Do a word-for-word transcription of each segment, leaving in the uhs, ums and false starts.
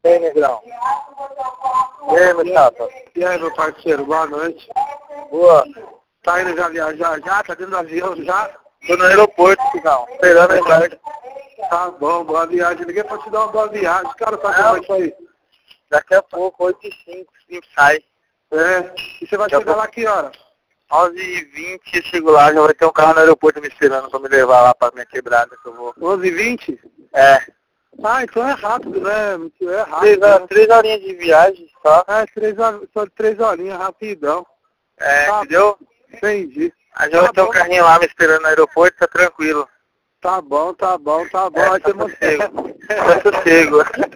E aí, Negrão? E aí, meu chapa? E aí, meu parceiro, boa noite. Boa. Tá indo já viajar já? Tá dentro do avião já? Tô no aeroporto, Ficão. Esperando a embarque. Tá bom, boa viagem. Liguei pra te dar uma boa viagem. Cara, tá como isso aí? Daqui a pouco, oito e cinco, sim, sai. É. E você vai Daqui a chegar pouco. lá que hora? onze e vinte, eu chego lá, já vai ter um carro no aeroporto me esperando pra me levar lá pra minha quebrada que eu vou. onze e vinte? É. Ah, então é rápido, né? É rápido. Três, né? três horinhas de viagem só. É, três, hor- só três horinhas, rapidão. É, Tá, entendeu? entendi. Aí já vai Tá ter um bom. carrinho lá me esperando no aeroporto, tá tranquilo. Tá bom, tá bom, tá bom. É, Aí tá você sossego. Tá sossego.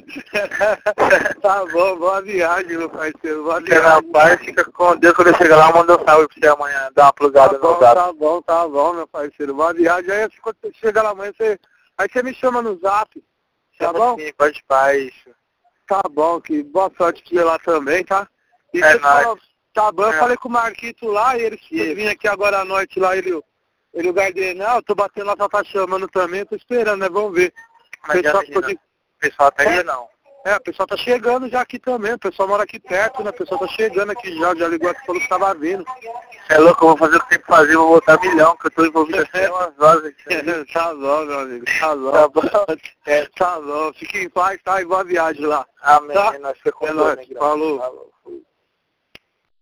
Tá bom, boa viagem, meu parceiro. Boa Fica na viagem. paz, fica com Deus. Quando eu chegar lá, eu mando um salve pra você amanhã, dar uma plugada Tá no bom, zap. tá bom, tá bom, meu parceiro. Boa viagem. Aí quando você chegar lá amanhã, você... aí você me chama no zap. Tá Chama bom? sim, pode paz. Tá bom, que boa sorte pra você lá também, tá? E É você nóis. falou, tá bom, eu É. falei com o Marquito lá, e ele vinha aqui agora à noite lá, ele, ele o Gardenal, eu tô batendo lá, tá chamando também, eu tô esperando, né? Vamos ver. Mas já Pessoal, menina, ficou de- o pessoal tá aí não? É, o pessoal tá chegando já aqui também, o pessoal mora aqui perto, né? O pessoal tá chegando aqui já, já ligou aqui, falou que tava vindo. Você é louco, eu vou fazer o que tem que fazer, vou botar milhão, que eu tô envolvido até umas horas aqui. Tá bom, meu amigo, tá bom. Tá bom? É, tá bom, fique em paz, tá? E boa viagem lá. Amém, Tá? nós ficamos É com Deus, nóis, negrão. falou. Falou.